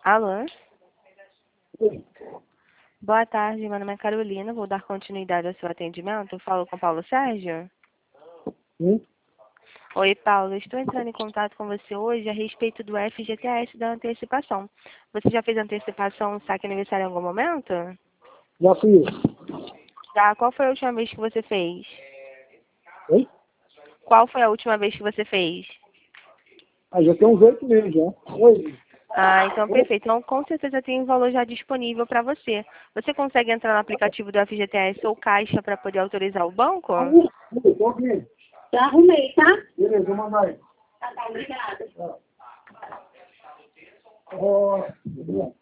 Alô? Oi. Boa tarde, meu nome é Carolina, vou dar continuidade ao seu atendimento. Eu falo com o Paulo Sérgio? Sim? Oi, Paulo, estou entrando em contato com você hoje a respeito do FGTS da antecipação. Você já fez antecipação no saque aniversário em algum momento? Já fui eu. Já, qual foi a última vez que você fez? Oi? Qual foi a última vez que você fez? Ah, já tem uns 8 meses já. Oi. Ah, então Oi? perfeito. Então com certeza tem um valor já disponível para você. Você consegue entrar no aplicativo do FGTS ou Caixa para poder autorizar o banco? Tô aqui. Já arrumei, tá? Beleza, vou mandar aí. Tá, obrigada. Ó,